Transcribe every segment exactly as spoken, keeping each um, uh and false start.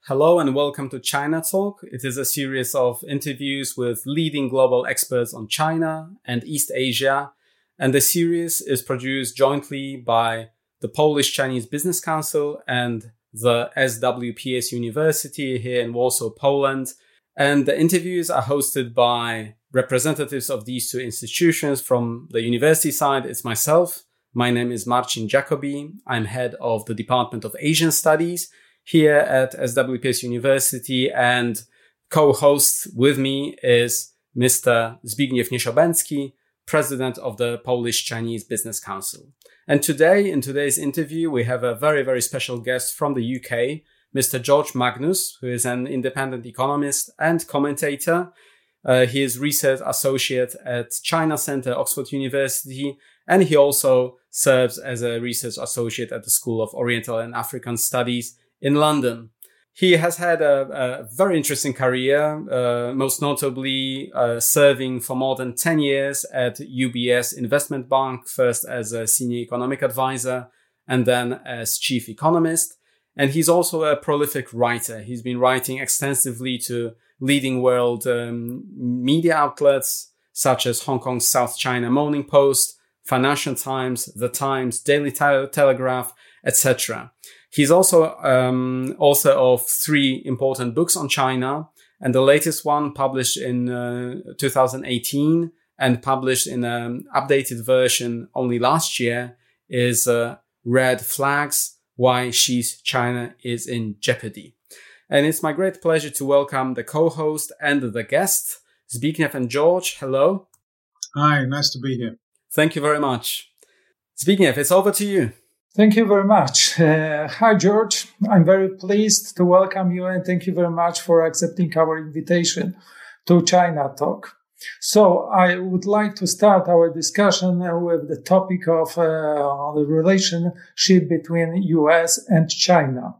Hello and welcome to China Talk. It is a series of interviews with leading global experts on China and East Asia. And the series is produced jointly by the Polish-Chinese Business Council and the S W P S University here in Warsaw, Poland. And the interviews are hosted by representatives of these two institutions. From the university side, it's myself. My name is Marcin Jacobi. I'm head of the Department of Asian Studies here at S W P S University, and co-host with me is Mister Zbigniew Nieszobenski, president of the Polish-Chinese Business Council. And today, in today's interview, we have a very, very special guest from the U K, Mister George Magnus, who is an independent economist and commentator. Uh, he is research associate at China Center, Oxford University, and he also serves as a research associate at the School of Oriental and African Studies in London. He has had a, a very interesting career, uh, most notably uh, serving for more than ten years at U B S Investment Bank, first as a senior economic advisor and then as chief economist. And he's also a prolific writer. He's been writing extensively to leading world um, media outlets such as Hong Kong's South China Morning Post, Financial Times, The Times, Daily Tele- Telegraph, et cetera. He's also um, author of three important books on China, and the latest one published in uh, two thousand eighteen and published in an updated version only last year is uh, Red Flags, Why Xi's China is in Jeopardy. And it's my great pleasure to welcome the co-host and the guest, Zbigniew and George. Hello. Hi, nice to be here. Thank you very much. Zbigniew, it's over to you. Thank you very much. Uh, hi, George. I'm very pleased to welcome you and thank you very much for accepting our invitation to China Talk. So I would like to start our discussion with the topic of uh, the relationship between U S and China.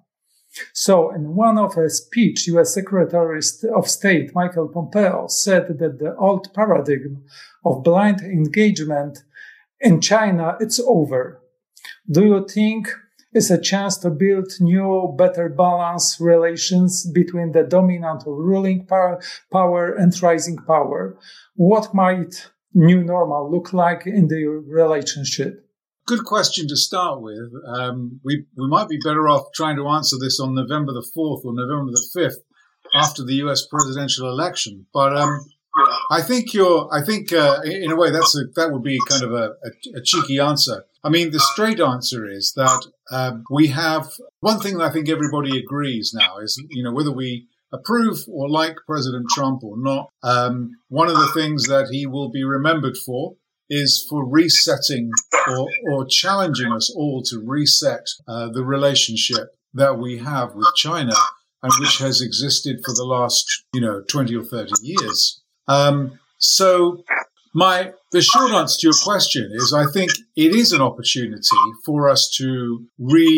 So in one of a speech, U S Secretary of State Michael Pompeo said that the old paradigm of blind engagement in China, it's over. Do you think it's a chance to build new, better balanced relations between the dominant or ruling power, power and rising power? What might new normal look like in the relationship? Good question to start with. Um, we, we might be better off trying to answer this on November the fourth or November the fifth after the U S presidential election. But um, I think you're, I think uh, in a way that's a, that would be kind of a, a, a cheeky answer. I mean, the straight answer is that um, we have one thing that I think everybody agrees now is, you know, whether we approve or like President Trump or not, um, one of the things that he will be remembered for is for resetting or, or challenging us all to reset uh, the relationship that we have with China and which has existed for the last, you know, twenty or thirty years. Um, so my, the short answer to your question is I think it is an opportunity for us to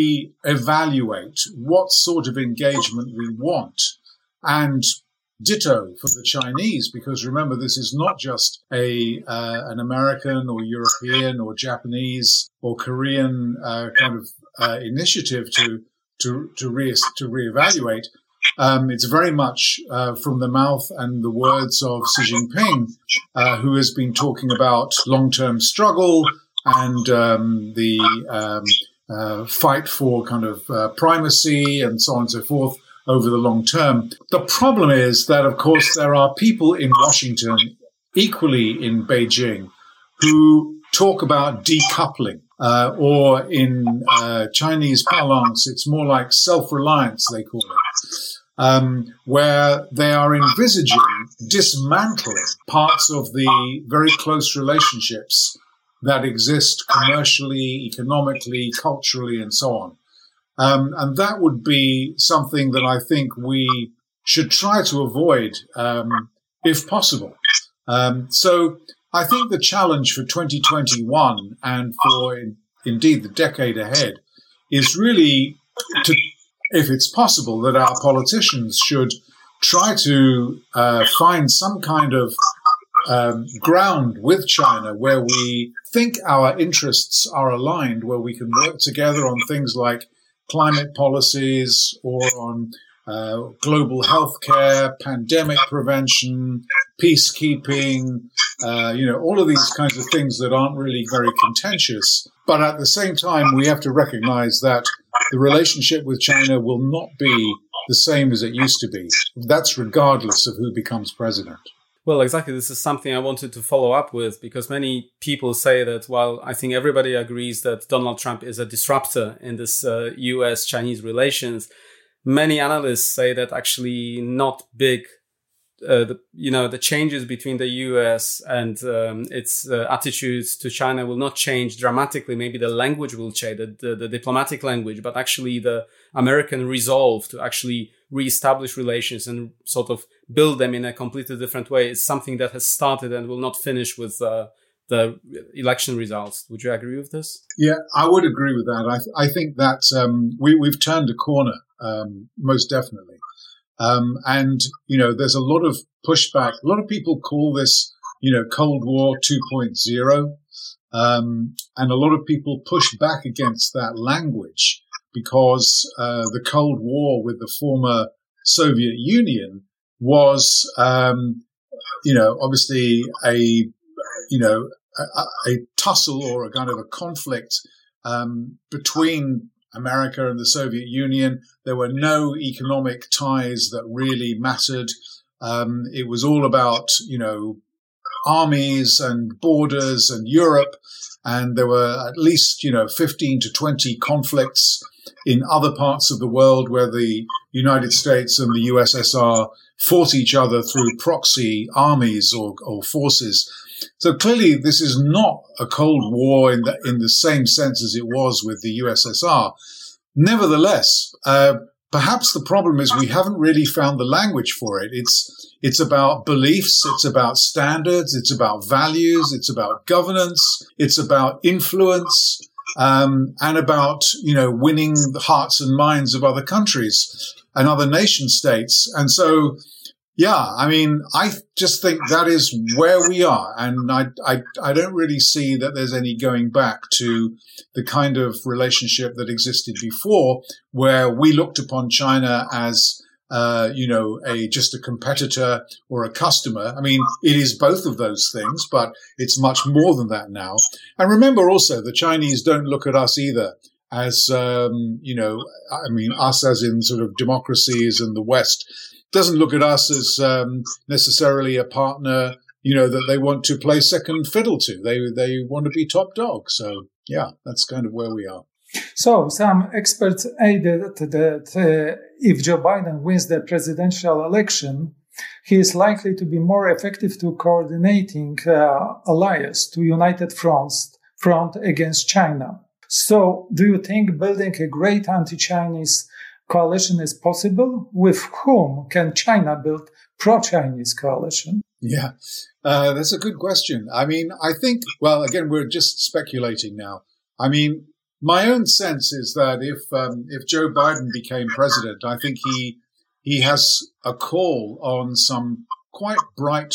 re-evaluate what sort of engagement we want, and ditto for the Chinese, because remember, this is not just a, uh, an American or European or Japanese or Korean, uh, kind of, uh, initiative to, to, to re, to reevaluate. Um, it's very much uh, from the mouth and the words of Xi Jinping, uh, who has been talking about long-term struggle and um, the um, uh, fight for kind of uh, primacy and so on and so forth over the long term. The problem is that, of course, there are people in Washington, equally in Beijing, who talk about decoupling. Uh, or in uh, Chinese parlance, it's more like self-reliance, they call it, um, where they are envisaging dismantling parts of the very close relationships that exist commercially, economically, culturally, and so on. Um, and that would be something that I think we should try to avoid, um, if possible. Um, so I think the challenge for twenty twenty-one and for in, indeed the decade ahead is really to, if it's possible, that our politicians should try to uh, find some kind of um, ground with China where we think our interests are aligned, where we can work together on things like climate policies or on uh, global healthcare, pandemic prevention, peacekeeping, uh, you know, all of these kinds of things that aren't really very contentious. But at the same time, we have to recognize that the relationship with China will not be the same as it used to be. That's regardless of who becomes president. Well, exactly. This is something I wanted to follow up with, because many people say that, while I think everybody agrees that Donald Trump is a disruptor in this uh, U S Chinese relations, many analysts say that actually not big, uh, the, you know, the changes between the U S and um, its uh, attitudes to China will not change dramatically. Maybe the language will change, the, the, the diplomatic language, but actually the American resolve to actually reestablish relations and sort of build them in a completely different way is something that has started and will not finish with uh, the election results. Would you agree with this? Yeah, I would agree with that. I, th- I think that um, we, we've turned a corner, um, most definitely. Um, and, you know, there's a lot of pushback. A lot of people call this, you know, Cold War two point oh. Um, and a lot of people push back against that language because uh, the Cold War with the former Soviet Union was, um, you know, obviously a, you know, a, a tussle or a kind of a conflict um, between America and the Soviet Union. There were no economic ties that really mattered. Um, it was all about, you know, armies and borders and Europe. And there were at least, you know, fifteen to twenty conflicts in other parts of the world where the United States and the U S S R fought each other through proxy armies or, or forces. So clearly this is not a Cold War in the, in the same sense as it was with the U S S R. Nevertheless, uh, perhaps the problem is we haven't really found the language for it. It's, it's about beliefs. It's about standards. It's about values. It's about governance. It's about influence, um, and about, you know, winning the hearts and minds of other countries and other nation states. And so, yeah, I mean, I just think that is where we are. And I, I, I don't really see that there's any going back to the kind of relationship that existed before, where we looked upon China as, uh, you know, a, just a competitor or a customer. I mean, it is both of those things, but it's much more than that now. And remember also, the Chinese don't look at us either as, um, you know, I mean, us as in sort of democracies in the West. Doesn't look at us as um, necessarily a partner, you know, that they want to play second fiddle to. They they want to be top dog. So, yeah, that's kind of where we are. So some experts added that uh, if Joe Biden wins the presidential election, he is likely to be more effective to coordinating uh, allies to united fronts, front against China. So do you think building a great anti-Chinese coalition is possible? With whom can China build pro-Chinese coalition? Yeah, uh, that's a good question. I mean, I think, well, again, we're just speculating now. I mean, my own sense is that if um, if Joe Biden became president, I think he he has a call on some quite bright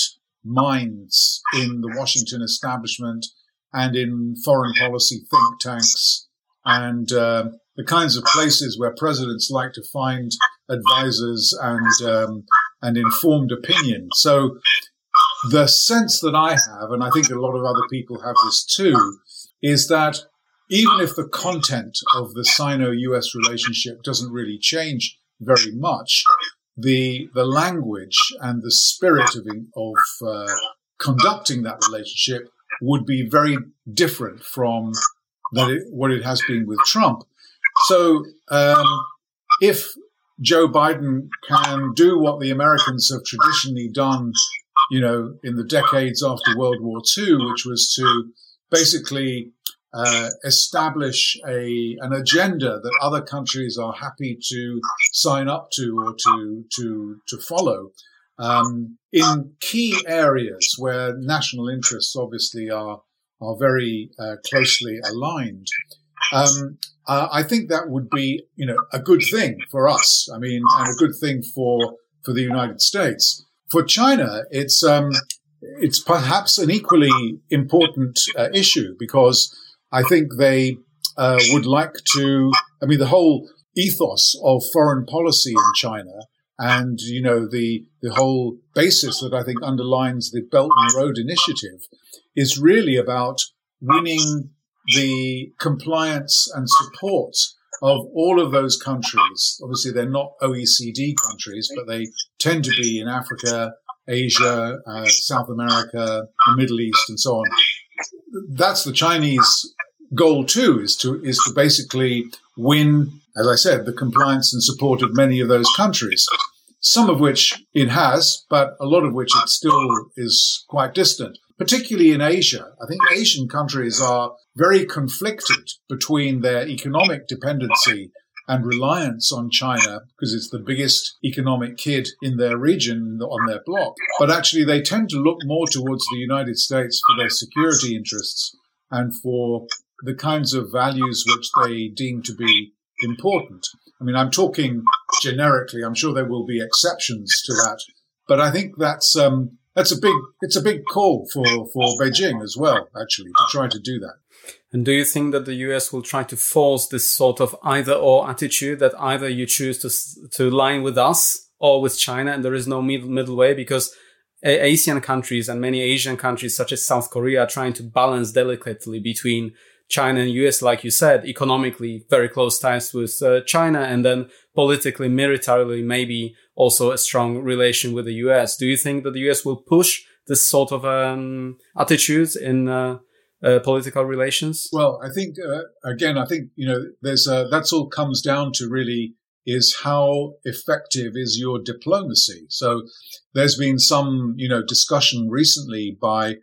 minds in the Washington establishment and in foreign policy think tanks and uh, the kinds of places where presidents like to find advisors and um, and informed opinion. So the sense that I have, and I think a lot of other people have this too, is that even if the content of the Sino-U S relationship doesn't really change very much, the the language and the spirit of of uh, conducting that relationship would be very different from that it, what it has been with Trump. So um, if Joe Biden can do what the Americans have traditionally done, you know, in the decades after World War Two, which was to basically uh, establish a an agenda that other countries are happy to sign up to or to to to follow um, in key areas where national interests obviously are are very uh, closely aligned. Um, uh, I think that would be, you know, a good thing for us. I mean, and a good thing for for the United States. For China, it's um, it's perhaps an equally important uh, issue because I think they uh, would like to. I mean, the whole ethos of foreign policy in China And, you know, the, the whole basis that I think underlines the Belt and Road Initiative is really about winning the compliance and support of all of those countries. Obviously, they're not O E C D countries, but they tend to be in Africa, Asia, uh, South America, the Middle East, and so on. That's the Chinese goal too, is to, is to basically win, as I said, the compliance and support of many of those countries, some of which it has, but a lot of which it still is quite distant, particularly in Asia. I think Asian countries are very conflicted between their economic dependency and reliance on China, because it's the biggest economic kid in their region, on their bloc. But actually, they tend to look more towards the United States for their security interests and for the kinds of values which they deem to be important. I mean, I'm talking generically. I'm sure there will be exceptions to that, but I think that's um, that's a big it's a big call for for Beijing as well, actually, to try to do that. And do you think that the U S will try to force this sort of either-or attitude, that either you choose to to line with us or with China, and there is no middle middle way? Because Asian countries and many Asian countries, such as South Korea, are trying to balance delicately between China and U S, like you said, economically very close ties with uh, China, and then politically, militarily, maybe also a strong relation with the U S. Do you think that the U S will push this sort of um, attitudes in uh, uh, political relations? Well, I think, uh, again, I think, you know, there's uh, that's all comes down to really is how effective is your diplomacy. So there's been some, you know, discussion recently by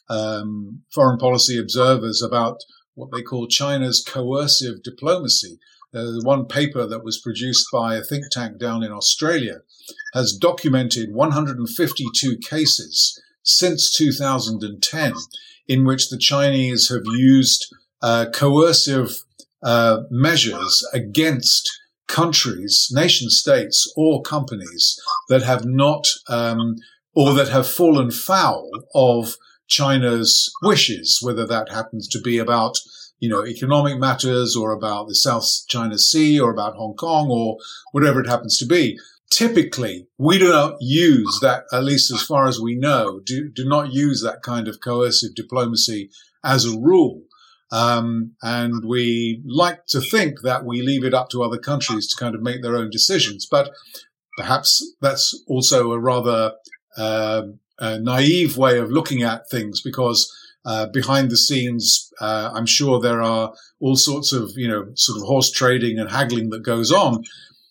um, foreign policy observers about what they call China's coercive diplomacy. Uh, the one paper that was produced by a think tank down in Australia has documented one hundred fifty-two cases since two thousand ten in which the Chinese have used uh, coercive uh, measures against countries, nation states, or companies that have not um, or that have fallen foul of China's wishes, whether that happens to be about, you know, economic matters or about the South China Sea or about Hong Kong or whatever it happens to be. Typically, we do not use that, at least as far as we know, do, do not use that kind of coercive diplomacy as a rule. Um, and we like to think that we leave it up to other countries to kind of make their own decisions. But perhaps that's also a rather uh, a naive way of looking at things, because uh, behind the scenes, uh, I'm sure there are all sorts of, you know, sort of horse trading and haggling that goes on.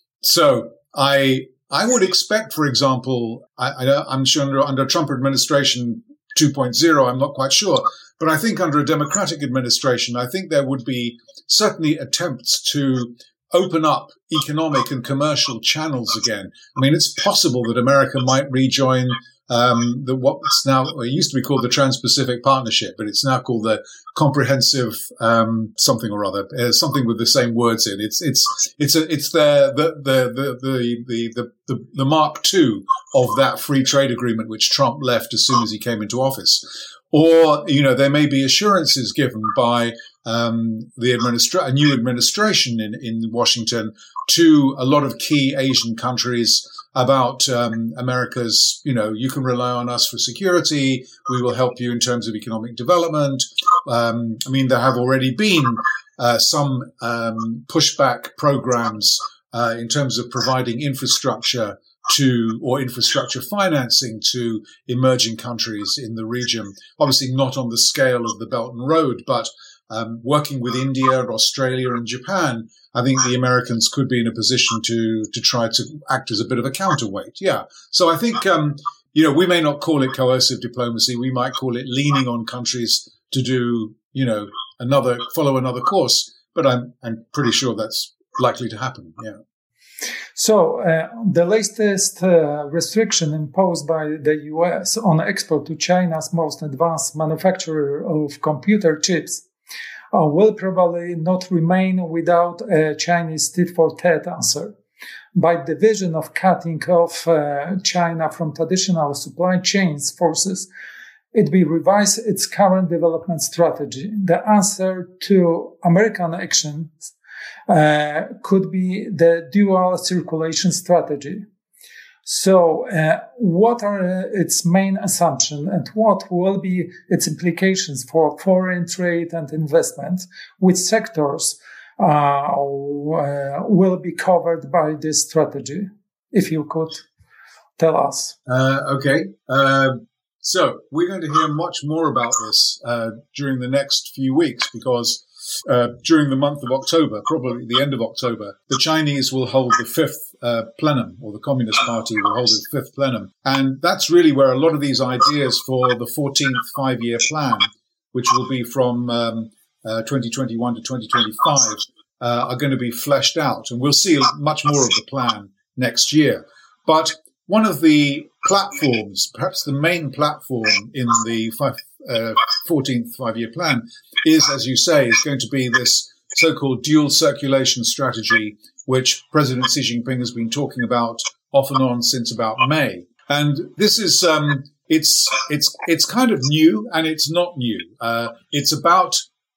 So I I would expect, for example, I, I, I'm sure under, under Trump administration two point oh, I'm not quite sure, but I think under a Democratic administration, I think there would be certainly attempts to open up economic and commercial channels again. I mean, it's possible that America might rejoin um, the what's now it used to be called the Trans-Pacific Partnership, but it's now called the Comprehensive um, something or other, uh, something with the same words in. It's it's it's a, it's the the the the the the, the, the Mark two of that free trade agreement which Trump left as soon as he came into office. Or, you know, there may be assurances given by um, the administra- a new administration in, in Washington to a lot of key Asian countries about um, America's, you know, you can rely on us for security. We will help you in terms of economic development. Um, I mean, there have already been uh, some um, pushback programs uh, in terms of providing infrastructure to, or infrastructure financing to emerging countries in the region. Obviously not on the scale of the Belt and Road, but um, working with India, Australia and Japan, I think the Americans could be in a position to, to try to act as a bit of a counterweight. Yeah. So I think, um, you know, we may not call it coercive diplomacy. We might call it leaning on countries to do, you know, another, follow another course, but I'm, I'm pretty sure that's likely to happen. Yeah. So uh, the latest uh, restriction imposed by the U S on export to China's most advanced manufacturer of computer chips uh, will probably not remain without a Chinese tit-for-tat answer. By the vision of cutting off uh, China from traditional supply chains forces, it will revise its current development strategy. The answer to American actions Uh, could be the dual circulation strategy. So, uh, what are uh, its main assumptions and what will be its implications for foreign trade and investment? Which sectors uh, uh, will be covered by this strategy? If you could tell us. Uh, okay. Uh, so we're going to hear much more about this uh, during the next few weeks because uh, during the month of October, probably the end of October, the Chinese will hold the fifth uh, plenum, or the Communist Party will hold its fifth plenum. And that's really where a lot of these ideas for the fourteenth five-year plan, which will be from um, uh, twenty twenty-one to twenty twenty-five, uh, are going to be fleshed out. And we'll see much more of the plan next year. But one of the platforms, perhaps the main platform in the five, uh, fourteenth five-year plan is, as you say, is going to be this so-called dual circulation strategy, which President Xi Jinping has been talking about off and on since about May. And this is, um, it's, it's, it's kind of new and it's not new. Uh, it's about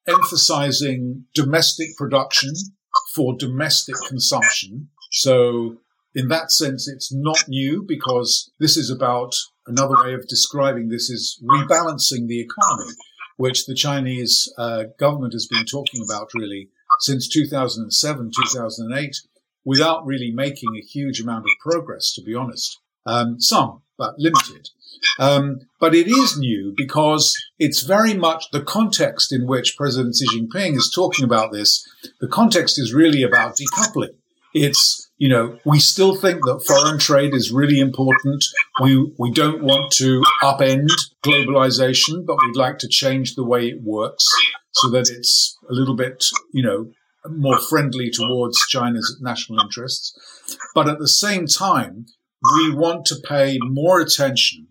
emphasizing domestic production for domestic consumption. So in that sense, it's not new because this is about, another way of describing this is rebalancing the economy, which the Chinese uh, government has been talking about really since two thousand seven, two thousand eight, without really making a huge amount of progress, to be honest. Um, some, but limited. Um, but it is new because it's very much the context in which President Xi Jinping is talking about this. The context is really about decoupling. It's, you know, we still think that foreign trade is really important. We, we don't want to upend globalization, but we'd like to change the way it works so that it's a little bit, you know, more friendly towards China's national interests. But at the same time, we want to pay more attention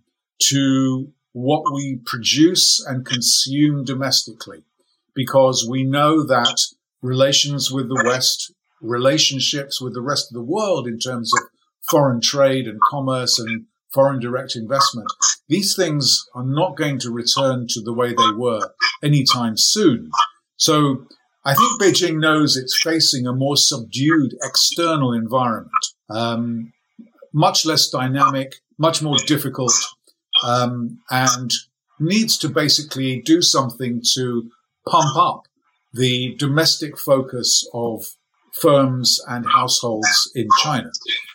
to what we produce and consume domestically, because we know that relations with the West, relationships with the rest of the world in terms of foreign trade and commerce and foreign direct investment, these things are not going to return to the way they were anytime soon. So I think Beijing knows it's facing a more subdued external environment, um, much less dynamic, much more difficult, um, and needs to basically do something to pump up the domestic focus of firms and households in China.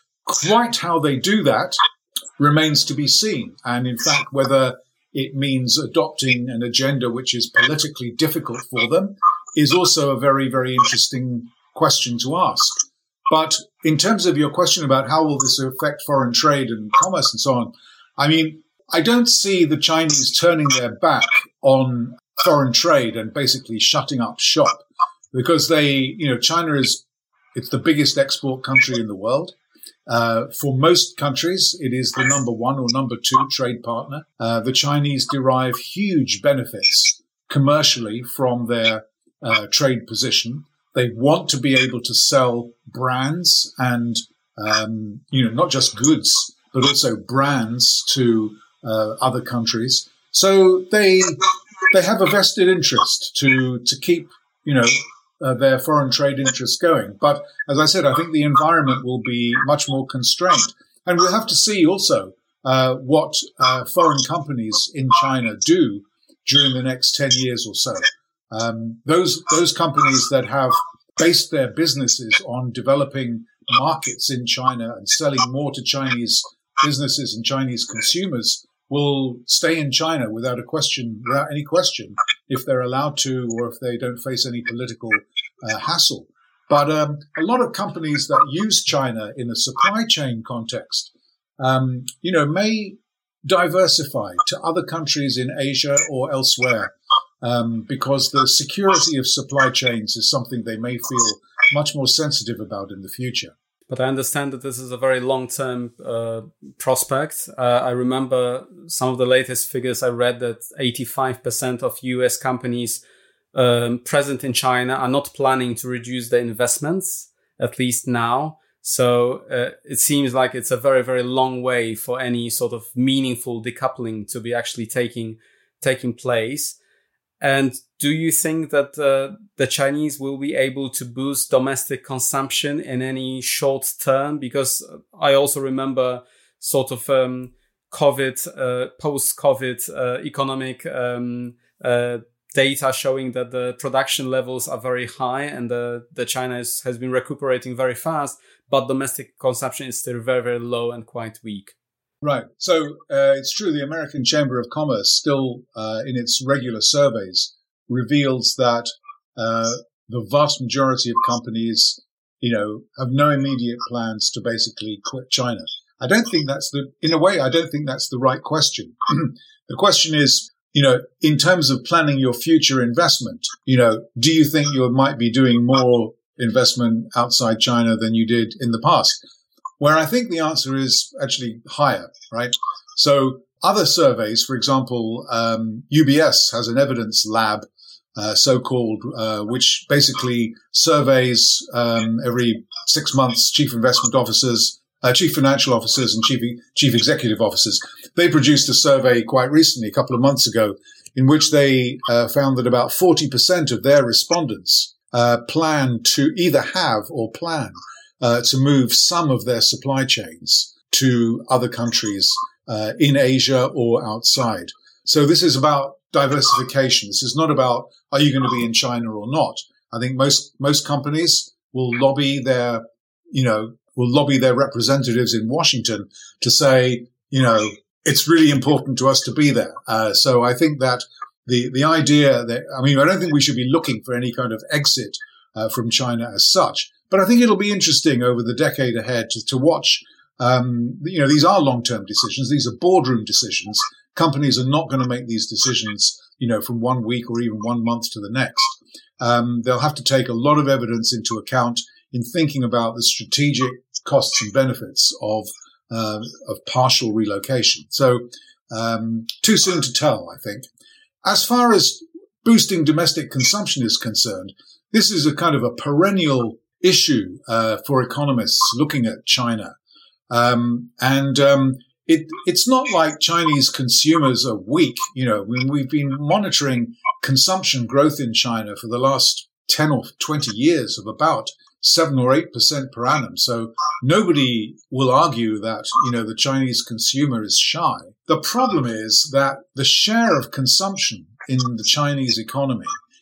Quite how they do that remains to be seen. And in fact, whether it means adopting an agenda which is politically difficult for them is also a very, very interesting question to ask. But in terms of your question about how will this affect foreign trade and commerce and so on, I mean, I don't see the Chinese turning their back on foreign trade and basically shutting up shop, because they, you know, China is, it's the biggest export country in the world. Uh, for most countries, it is the number one or number two trade partner. Uh, the Chinese derive huge benefits commercially from their uh, trade position. They want to be able to sell brands and, um, you know, not just goods, but also brands to uh, other countries. So they they have a vested interest to to keep, you know, uh, their foreign trade interests going. But as I said, I think the environment will be much more constrained, and we'll have to see also uh, what uh, foreign companies in China do during the next ten years or so. Um, those those companies that have based their businesses on developing markets in China and selling more to Chinese businesses and Chinese consumers will stay in China without a question, without any question, if they're allowed to or if they don't face any political uh, hassle. But um, a lot of companies that use China in a supply chain context, um, you know, may diversify to other countries in Asia or elsewhere, um, because the security of supply chains is something they may feel much more sensitive about in the future. But I understand that this is a very long-term uh, prospect. Uh, I remember some of the latest figures I read that eighty-five percent of U S companies um, present in China are not planning to reduce their investments, at least now. So uh, it seems like it's a very, very long way for any sort of meaningful decoupling to be actually taking taking place. And do you think that uh, the Chinese will be able to boost domestic consumption in any short term? Because I also remember sort of um, COVID, uh, post-COVID uh, economic um, uh, data showing that the production levels are very high and the, the China is, has been recuperating very fast, but domestic consumption is still very, very low and quite weak. Right. So uh, it's true. The American Chamber of Commerce still, uh, in its regular surveys, reveals that uh, the vast majority of companies, you know, have no immediate plans to basically quit China. I don't think that's the, in a way, I don't think that's the right question. The question is, you know, in terms of planning your future investment, you know, do you think you might be doing more investment outside China than you did in the past? Where I think the answer is actually higher, right? So other surveys, for example, um, U B S has an evidence lab, uh, so-called, uh, which basically surveys um, every six months chief investment officers, uh, chief financial officers, and chief chief executive officers. They produced a survey quite recently, a couple of months ago, in which they uh, found that about forty percent of their respondents uh, plan to either have or plan Uh, to move some of their supply chains to other countries uh, in Asia or outside. So this is about diversification. This is not about, are you going to be in China or not? I think most, most companies will lobby their, you know, will lobby their representatives in Washington to say, you know, it's really important to us to be there. Uh, so I think that the, the idea that, I mean, I don't think we should be looking for any kind of exit uh, from China as such. But I think it'll be interesting over the decade ahead to, to watch. Um, you know, these are long-term decisions. These are boardroom decisions. Companies are not going to make these decisions, you know, from one week or even one month to the next. Um, they'll have to take a lot of evidence into account in thinking about the strategic costs and benefits of uh, of partial relocation. So, um, too soon to tell, I think. As far as boosting domestic consumption is concerned, this is a kind of a perennial issue uh, for economists looking at China. Um, and um, it, it's not like Chinese consumers are weak. You know, we, we've been monitoring consumption growth in China for the last ten or twenty years of about seven or eight percent per annum. So nobody will argue that, you know, the Chinese consumer is shy. The problem is that the share of consumption in the Chinese economy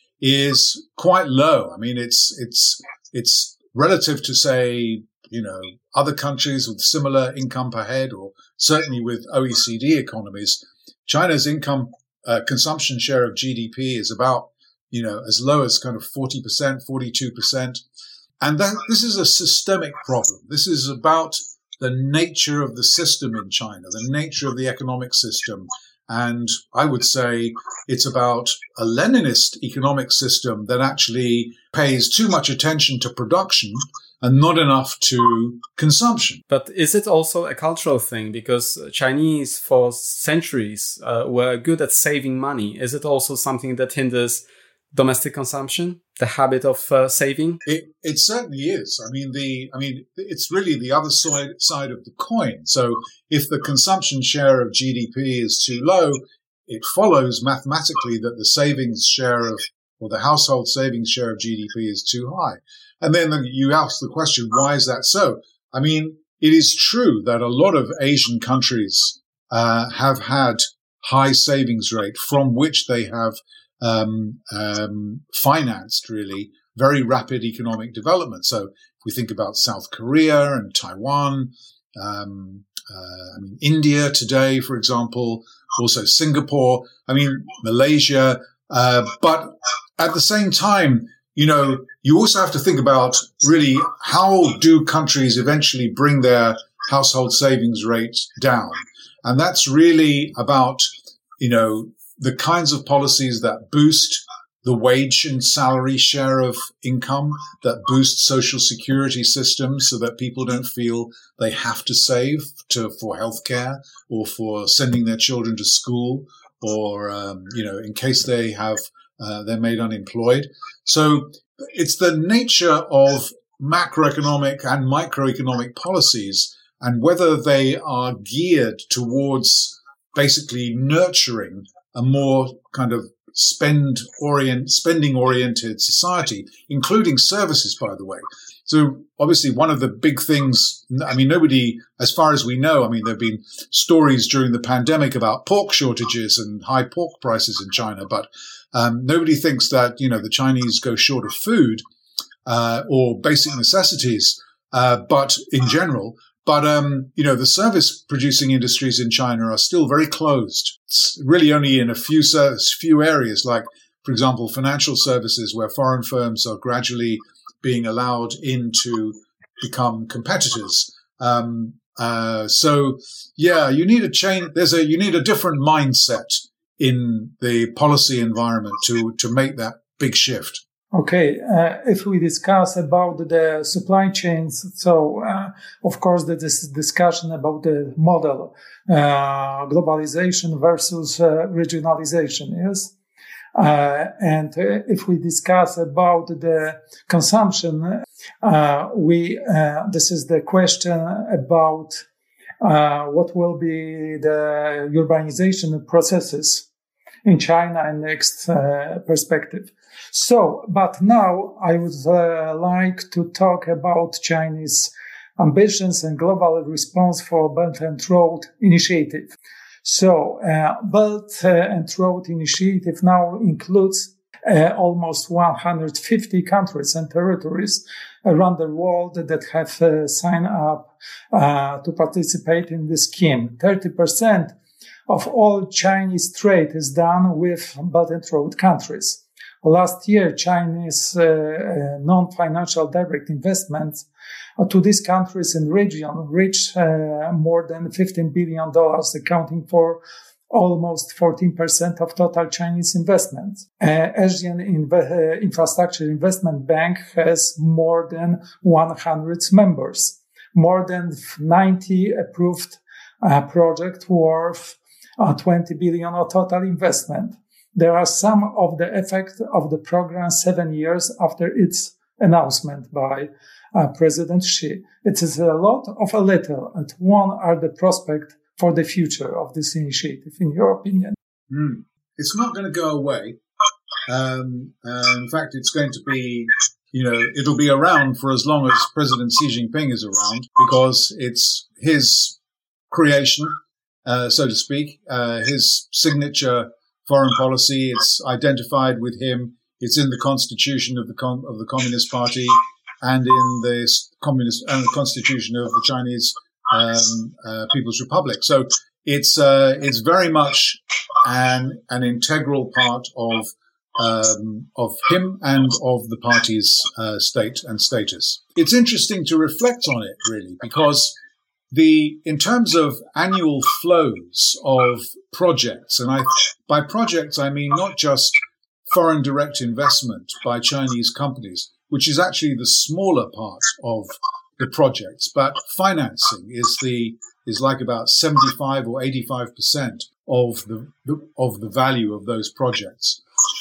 is quite low. I mean, it's, it's, It's relative to, say, you know, other countries with similar income per head, or certainly with O E C D economies. China's income uh, consumption share of G D P is about, you know, as low as kind of forty percent, forty-two percent. And that, this is a systemic problem. This is about the nature of the system in China, the nature of the economic system. And I would say it's about a Leninist economic system that actually pays too much attention to production and not enough to consumption. But is it also a cultural thing? Because Chinese for centuries uh, were good at saving money. Is it also something that hinders domestic consumption, the habit of uh, saving? It, it certainly is. I mean, the, I mean, it's really the other side, side of the coin. So if the consumption share of G D P is too low, it follows mathematically that the savings share of, or the household savings share of G D P is too high. And then you ask the question, why is that so? I mean, it is true that a lot of Asian countries uh, have had high savings rate from which they have Um, um, financed really very rapid economic development. So if we think about South Korea and Taiwan, um, uh, I mean, India today, for example, also Singapore, I mean, Malaysia, uh, but at the same time, you know, you also have to think about really how do countries eventually bring their household savings rates down? And that's really about, you know, the kinds of policies that boost the wage and salary share of income, that boost social security systems so that people don't feel they have to save to for healthcare or for sending their children to school, or um, you know, in case they have uh, they're made unemployed. So it's the nature of macroeconomic and microeconomic policies, and whether they are geared towards basically nurturing a more kind of spend orient, spending oriented society, including services, by the way. So obviously one of the big things, I mean, nobody, as far as we know, I mean, there have been stories during the pandemic about pork shortages and high pork prices in China, but um, nobody thinks that, you know, the Chinese go short of food uh, or basic necessities, uh, but in general. But, um, you know, the service producing industries in China are still very closed. It's really only in a few, few areas, like, for example, financial services, where foreign firms are gradually being allowed in to become competitors. Um, uh, so, yeah, you need a change. There's a, you need a different mindset in the policy environment to, to make that big shift. Okay, uh, if we discuss about the supply chains, so uh, of course there is discussion about the model, uh, globalization versus uh, regionalization, yes? Uh, and uh, if we discuss about the consumption, uh, we, uh, this is the question about uh, what will be the urbanization processes in China in next uh, perspective. So, but now I would uh, like to talk about Chinese ambitions and global response for Belt and Road Initiative. So, uh, Belt uh, and Road Initiative now includes uh, almost one hundred fifty countries and territories around the world that have uh, signed up uh, to participate in this scheme. thirty percent of all Chinese trade is done with Belt and Road countries. Last year, Chinese uh, uh, non-financial direct investments uh, to these countries in the region reached uh, more than fifteen billion dollars, accounting for almost fourteen percent of total Chinese investments. Uh, Asian Inve- uh, Infrastructure Investment Bank has more than one hundred members, more than ninety approved uh, projects worth uh, twenty billion dollars of total investment. There are some of the effects of the program seven years after its announcement by uh, President Xi. It is a lot of a little. And one are the prospects for the future of this initiative, in your opinion? Mm. It's not going to go away. Um, uh, in fact, it's going to be, you know, it'll be around for as long as President Xi Jinping is around, because it's his creation, uh, so to speak, uh, his signature foreign policy. It's identified with him. It's in the constitution of the com- of the Communist Party and in the communist and the constitution of the Chinese um, uh, People's Republic. So it's uh, it's very much an an integral part of um, of him and of the party's uh, state and status. It's interesting to reflect on it, really, because The, in terms of annual flows of projects, and I, by projects, I mean not just foreign direct investment by Chinese companies, which is actually the smaller part of the projects, but financing is the, is like about seventy-five or eighty-five percent of the, of the value of those projects.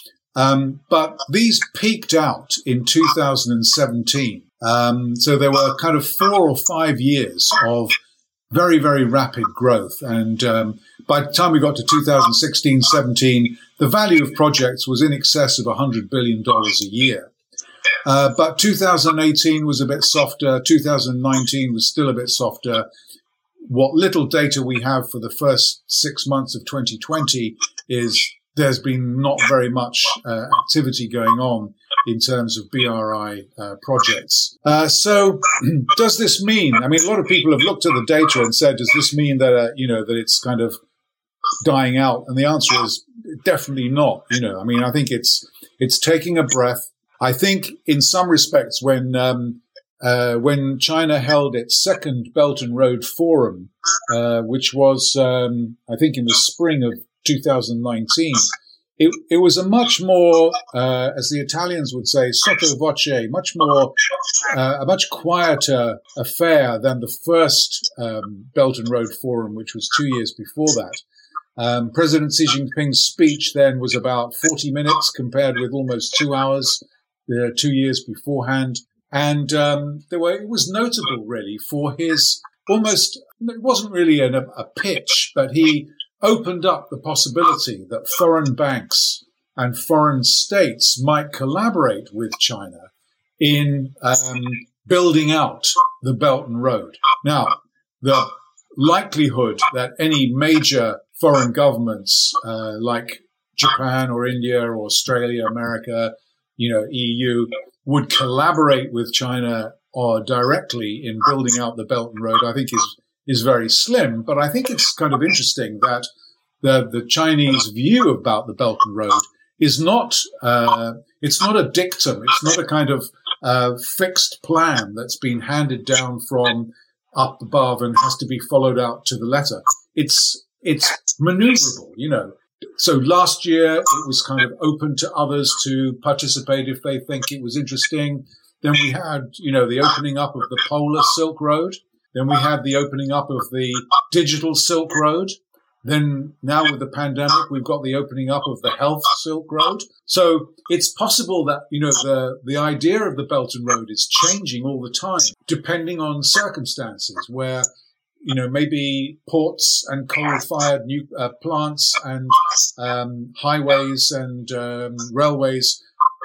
Um, but these peaked out in two thousand seventeen. Um, so there were kind of four or five years of very, very rapid growth. And um, by the time we got to two thousand sixteen, seventeen, the value of projects was in excess of one hundred billion dollars a year. Uh, but two thousand eighteen was a bit softer. two thousand nineteen was still a bit softer. What little data we have for the first six months of twenty twenty is there's been not very much uh, activity going on in terms of B R I uh, projects. Uh, so does this mean, I mean, a lot of people have looked at the data and said, does this mean that, uh, you know, that it's kind of dying out? And the answer is definitely not. You know, I mean, I think it's, it's taking a breath. I think in some respects when, um, uh, when China held its second Belt and Road Forum, uh, which was, um, I think in the spring of two thousand nineteen, It, it was a much more, uh, as the Italians would say, sotto voce, much more, uh, a much quieter affair than the first um, Belt and Road Forum, which was two years before that. Um, President Xi Jinping's speech then was about forty minutes compared with almost two hours uh, two years beforehand. And um, there were, it was notable, really, for his almost, it wasn't really an, a pitch, but he opened up the possibility that foreign banks and foreign states might collaborate with China in um, building out the Belt and Road. Now, the likelihood that any major foreign governments uh, like Japan or India or Australia, America, you know, E U would collaborate with China or directly in building out the Belt and Road, I think is is very slim. But I think it's kind of interesting that the the Chinese view about the Belt and Road is not uh, it's not a dictum. It's not a kind of uh, fixed plan that's been handed down from up above and has to be followed out to the letter. It's it's maneuverable, you know. So last year it was kind of open to others to participate if they think it was interesting. Then we had, you know, the opening up of the Polar Silk Road. Then we had the opening up of the Digital Silk Road. Then now with the pandemic, we've got the opening up of the Health Silk Road. So it's possible that, you know, the, the idea of the Belt and Road is changing all the time, depending on circumstances where, you know, maybe ports and coal-fired new uh, plants and um, highways and um, railways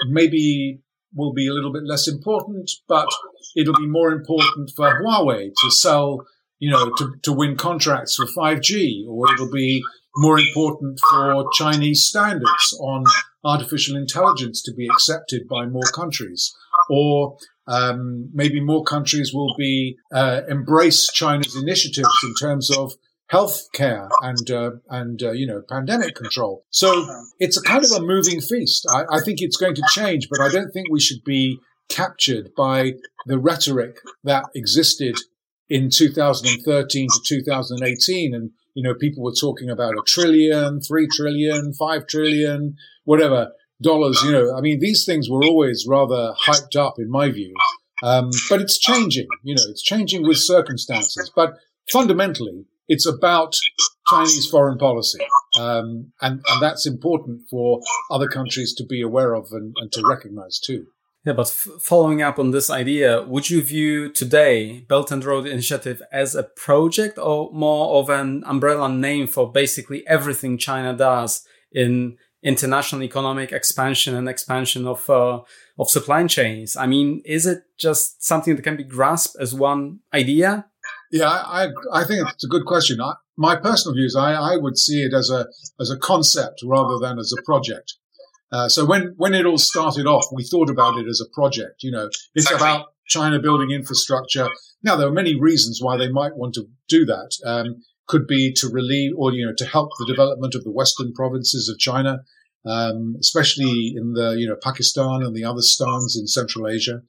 maybe will be a little bit less important, but it'll be more important for Huawei to sell, you know, to, to win contracts for five G, or it'll be more important for Chinese standards on artificial intelligence to be accepted by more countries, or um, maybe more countries will be uh, embrace China's initiatives in terms of healthcare and uh, and uh, you know, pandemic control. So it's a kind of a moving feast. I, I think it's going to change, but I don't think we should be captured by the rhetoric that existed in two thousand thirteen to two thousand eighteen. And, you know, people were talking about a trillion, three trillion, five trillion, whatever dollars, you know. I mean, these things were always rather hyped up in my view. Um, but it's changing, you know, it's changing with circumstances. But fundamentally, it's about Chinese foreign policy. Um, and, and that's important for other countries to be aware of and, and to recognize too. Yeah, but f- following up on this idea, would you view today Belt and Road Initiative as a project or more of an umbrella name for basically everything China does in international economic expansion and expansion of uh, of supply chains? I mean, is it just something that can be grasped as one idea? Yeah, I I think it's a good question. I, my personal views, I, I would see it as a as a concept rather than as a project. Uh, so when, when it all started off, we thought about it as a project. You know, it's about China building infrastructure. Now, there are many reasons why they might want to do that. Um, could be to relieve or, you know, to help the development of the western provinces of China, um, especially in the, you know, Pakistan and the other stans in Central Asia.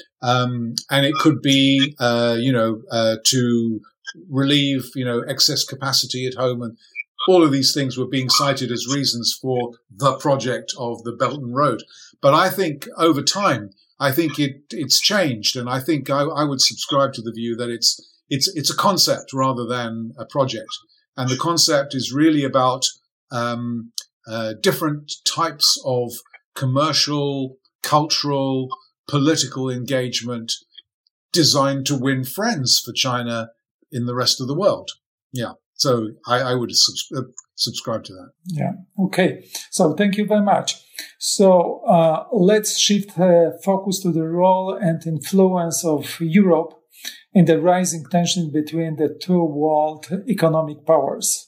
Um, and it could be, uh, you know, uh, to relieve, you know, excess capacity at home, and all of these things were being cited as reasons for the project of the Belt and Road. But I think over time, I think it, it's changed. And I think I, I would subscribe to the view that it's, it's, it's a concept rather than a project. And the concept is really about, um, uh, different types of commercial, cultural, political engagement designed to win friends for China in the rest of the world. Yeah. So I, I would subs- uh, subscribe to that. Yeah. Okay. So thank you very much. So uh, let's shift uh, focus to the role and influence of Europe in the rising tension between the two world economic powers.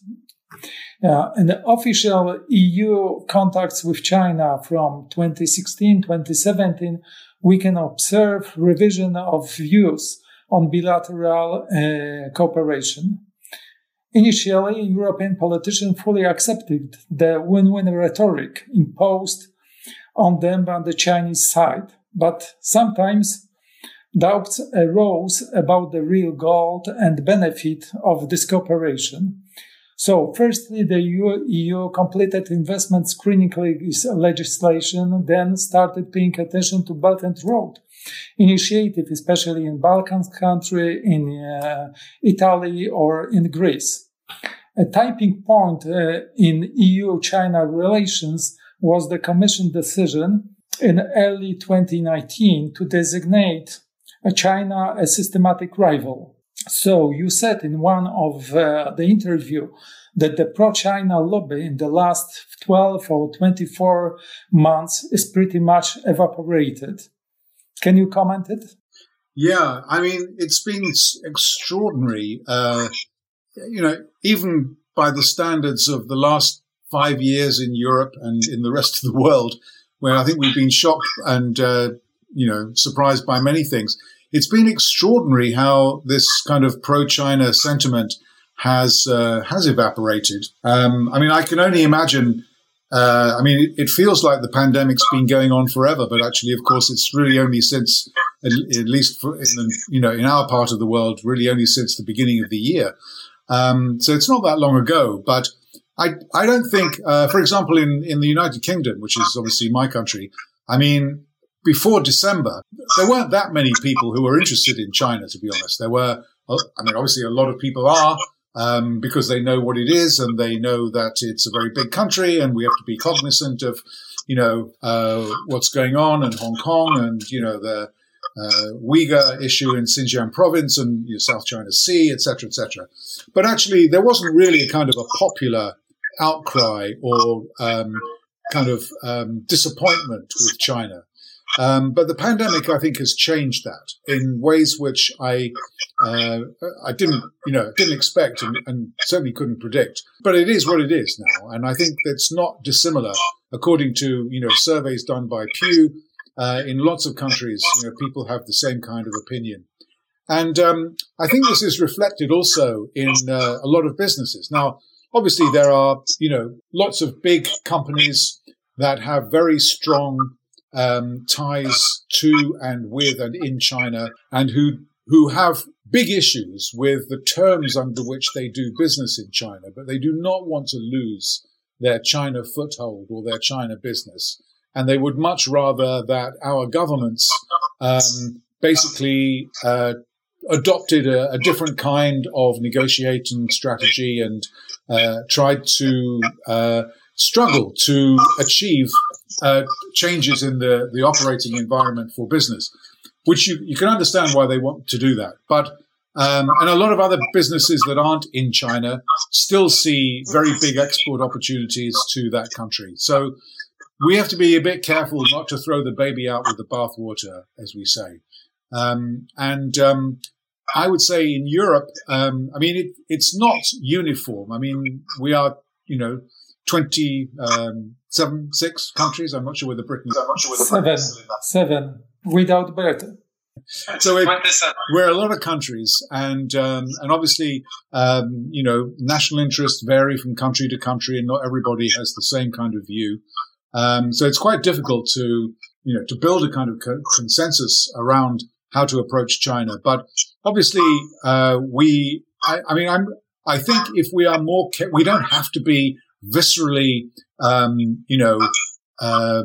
Uh, in the official E U contacts with China from twenty sixteen to twenty seventeen, we can observe revision of views on bilateral uh, cooperation. Initially, European politicians fully accepted the win-win rhetoric imposed on them on the Chinese side, but sometimes doubts arose about the real goal and benefit of this cooperation. So, firstly, the E U completed investment screening legislation, then started paying attention to Belt and Road Initiative, especially in Balkan country, in uh, Italy, or in Greece. A tipping point uh, in E U-China relations was the Commission decision in early twenty nineteen to designate China a systematic rival. So you said in one of uh, the interview that the pro-China lobby in the last twelve or twenty-four months is pretty much evaporated. Can you comment it? Yeah, I mean, it's been extraordinary. Uh, you know, even by the standards of the last five years in Europe and in the rest of the world, where I think we've been shocked and, uh, you know, surprised by many things. It's been extraordinary how this kind of pro-China sentiment has uh, has evaporated. Um, I mean, I can only imagine. Uh, I mean, it, it feels like the pandemic's been going on forever, but actually, of course, it's really only since, at, at least for in the, you know, in our part of the world, really only since the beginning of the year. Um, so it's not that long ago. But I I don't think, uh, for example, in in the United Kingdom, which is obviously my country, I mean, before December, there weren't that many people who were interested in China, to be honest. There were, I mean, obviously a lot of people are, um, because they know what it is and they know that it's a very big country and we have to be cognizant of, you know, uh, what's going on in Hong Kong and, you know, the uh, Uyghur issue in Xinjiang province and you know, South China Sea, et cetera, et cetera. But actually, there wasn't really a kind of a popular outcry or um, kind of um, disappointment with China. Um, but the pandemic, I think, has changed that in ways which I uh, I didn't, you know, didn't expect and, and certainly couldn't predict. But it is what it is now, and I think that's not dissimilar, according to you know surveys done by Pew uh, in lots of countries. You know, people have the same kind of opinion, and um, I think this is reflected also in uh, a lot of businesses. Now, obviously, there are you know lots of big companies that have very strong Um, ties to and with and in China, and who who have big issues with the terms under which they do business in China, but they do not want to lose their China foothold or their China business, and they would much rather that our governments um, basically uh, adopted a, a different kind of negotiating strategy and uh, tried to uh, struggle to achieve Uh, changes in the, the operating environment for business, which you, you can understand why they want to do that. But um, and a lot of other businesses that aren't in China still see very big export opportunities to that country. So we have to be a bit careful not to throw the baby out with the bathwater, as we say. Um, and um, I would say in Europe, um, I mean, it, it's not uniform. I mean, we are, you know, twenty, um, seven, six countries. I'm not sure whether Britain. I'm not sure whether seven, seven without Britain. So it, we're a lot of countries, and um, and obviously, um, you know, national interests vary from country to country, and not everybody has the same kind of view. Um, so it's quite difficult to you know to build a kind of co- consensus around how to approach China. But obviously, uh, we. I, I mean, I'm. I think if we are more, ca- we don't have to be viscerally, um, you know, uh,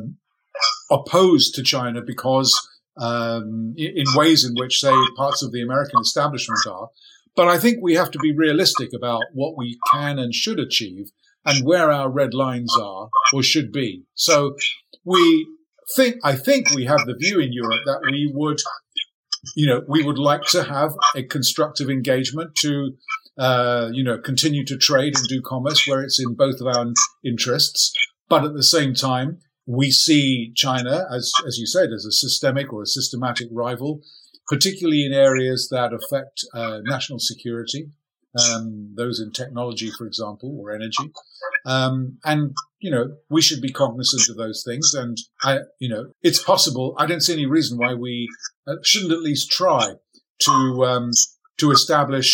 opposed to China because um, in, in ways in which, say, parts of the American establishment are. But I think we have to be realistic about what we can and should achieve and where our red lines are or should be. So we think, I think we have the view in Europe that we would, you know, we would like to have a constructive engagement to Uh, you know, continue to trade and do commerce where it's in both of our interests. But at the same time, we see China, as as you said, as a systemic or a systematic rival, particularly in areas that affect uh, national security, um, those in technology, for example, or energy. Um, and, you know, we should be cognizant of those things. And, I, you know, it's possible. I don't see any reason why we uh, shouldn't at least try to um, to establish,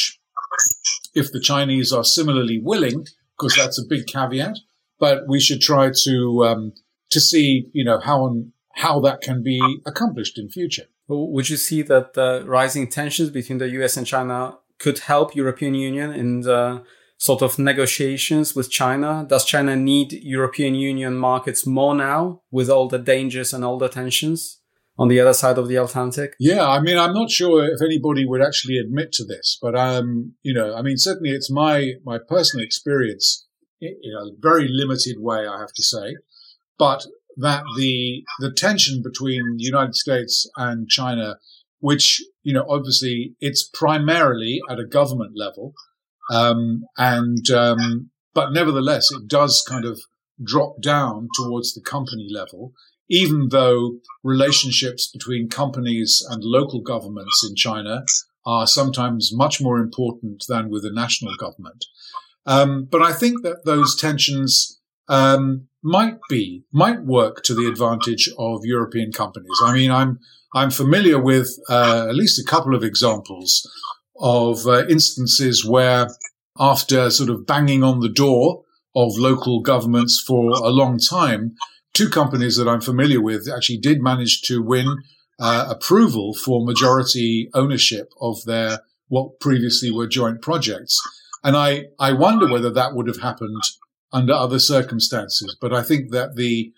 if the Chinese are similarly willing, because that's a big caveat, but we should try to um, to see, you know, how on, how that can be accomplished in future. Would you see that the rising tensions between the U S and China could help European Union in the sort of negotiations with China? Does China need European Union markets more now with all the dangers and all the tensions on the other side of the Atlantic? Yeah, I mean, I'm not sure if anybody would actually admit to this, but, um, you know, I mean, certainly it's my, my personal experience in a very limited way, I have to say, but that the, the tension between the United States and China which, you know, obviously it's primarily at a government level. Um, and, um, but nevertheless, it does kind of drop down towards the company level, even though relationships between companies and local governments in China are sometimes much more important than with the national government. Um, but I think that those tensions um, might be, might work to the advantage of European companies. I mean, I'm, I'm familiar with uh, at least a couple of examples of uh, instances where, after sort of banging on the door of local governments for a long time, two companies that I'm familiar with actually did manage to win uh, approval for majority ownership of their what previously were joint projects. And I, I wonder whether that would have happened under other circumstances. But I think that the,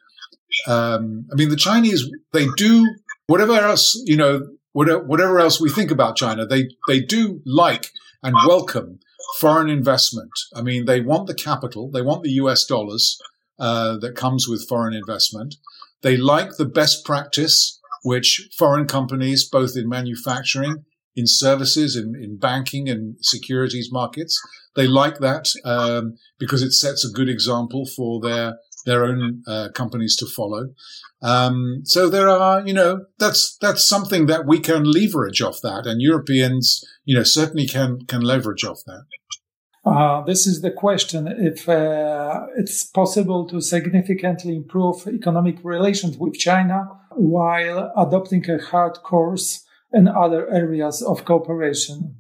um, I mean, the Chinese, they do whatever else, you know, whatever, whatever else we think about China, they, they do like and welcome foreign investment. I mean, they want the capital. They want the U S dollars uh, that comes with foreign investment. They like the best practice, which foreign companies, both in manufacturing, in services, in, in banking and securities markets, they like that um, because it sets a good example for their their own uh, companies to follow. Um, so there are, you know, that's that's something that we can leverage off that, and Europeans, you know, certainly can can leverage off that. Uh, this is the question: if uh, it's possible to significantly improve economic relations with China while adopting a hard course in other areas of cooperation.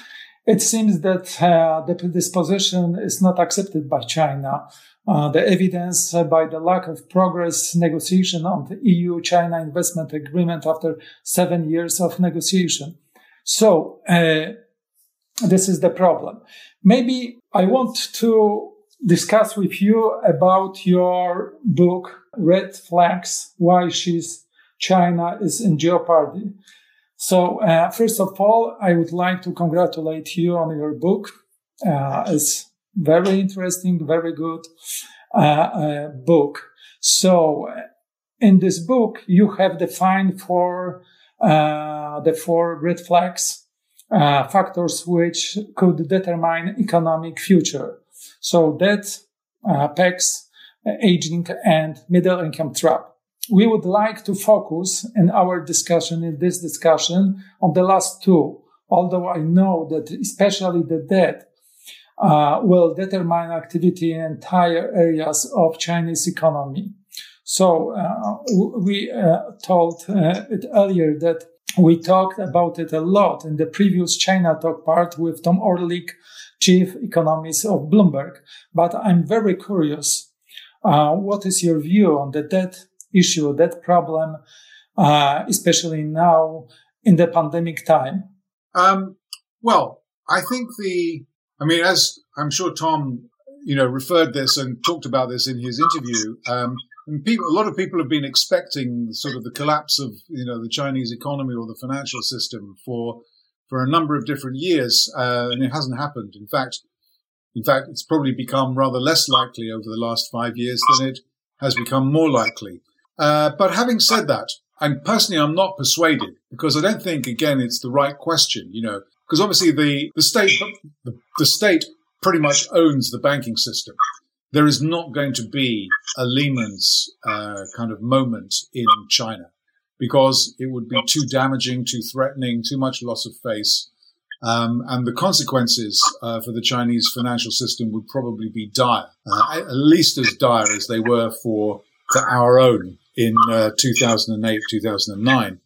It seems that uh, the, this position is not accepted by China. Uh, the evidence uh, by the lack of progress negotiation on the E U-China investment agreement after seven years of negotiation. So uh, this is the problem. Maybe I want to discuss with you about your book, Red Flags, Why She's China is in Jeopardy. So, uh, first of all, I would like to congratulate you on your book. Uh, it's very interesting, very good uh, uh, book. So, in this book, you have defined for uh, the four red flags, uh, factors which could determine economic future. So, debt, uh, P E Cs, aging, and middle income trap. We would like to focus in our discussion, in this discussion, on the last two, although I know that especially the debt uh, will determine activity in entire areas of Chinese economy. So uh, we uh, told uh, it earlier that we talked about it a lot in the previous China Talk part with Tom Orlik, chief economist of Bloomberg. But I'm very curious, uh, what is your view on the debt issue, that problem, uh, especially now in the pandemic time? Um, well, I think the, I mean, as I'm sure Tom, you know, referred this and talked about this in his interview, um, and people, a lot of people have been expecting sort of the collapse of, you know, the Chinese economy or the financial system for, for a number of different years, uh, and it hasn't happened. In fact, in fact, it's probably become rather less likely over the last five years than it has become more likely. Uh, but having said that, and personally, I'm not persuaded because I don't think, again, it's the right question, you know, because obviously the, the state, the, the state pretty much owns the banking system. There is not going to be a Lehman's, uh, kind of moment in China because it would be too damaging, too threatening, too much loss of face. Um, and the consequences, uh, for the Chinese financial system would probably be dire, uh, at least as dire as they were for, for our own in uh, two thousand eight, two thousand nine.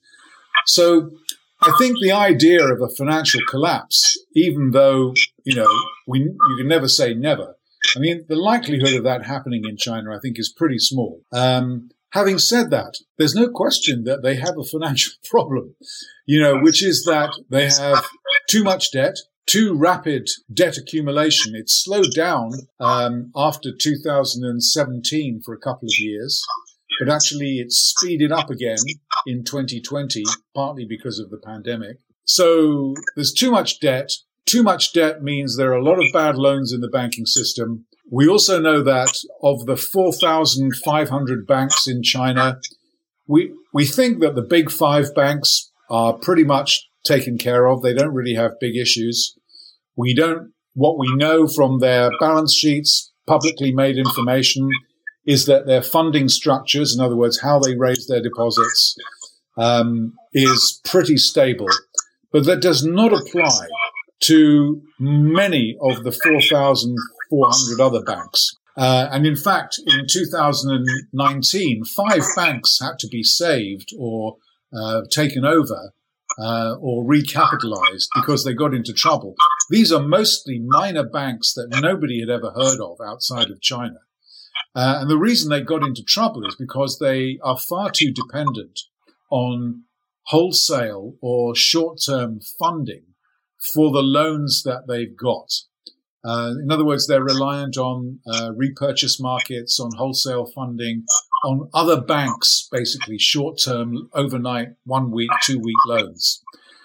So I think the idea of a financial collapse, even though, you know, we, you can never say never. I mean, the likelihood of that happening in China, I think, is pretty small. Um, having said that, there's no question that they have a financial problem, you know, which is that they have too much debt, too rapid debt accumulation. It slowed down um, after two thousand seventeen for a couple of years. But actually it's speeded up again in twenty twenty, partly because of the pandemic. So there's too much debt. Too much debt means there are a lot of bad loans in the banking system. We also know that of the four thousand five hundred banks in China, we we think that the big five banks are pretty much taken care of. They don't really have big issues. We don't, what we know from their balance sheets, publicly made information, is that their funding structures, in other words, how they raise their deposits, um, is pretty stable. But that does not apply to many of the four thousand four hundred other banks. Uh, and in fact, in two thousand nineteen, five banks had to be saved or uh, taken over uh, or recapitalized because they got into trouble. These are mostly minor banks that nobody had ever heard of outside of China. Uh, and the reason they got into trouble is because they are far too dependent on wholesale or short-term funding for the loans that they've got. Uh, in other words, they're reliant on uh, repurchase markets, on wholesale funding, on other banks, basically short-term, overnight, one-week, two-week loans.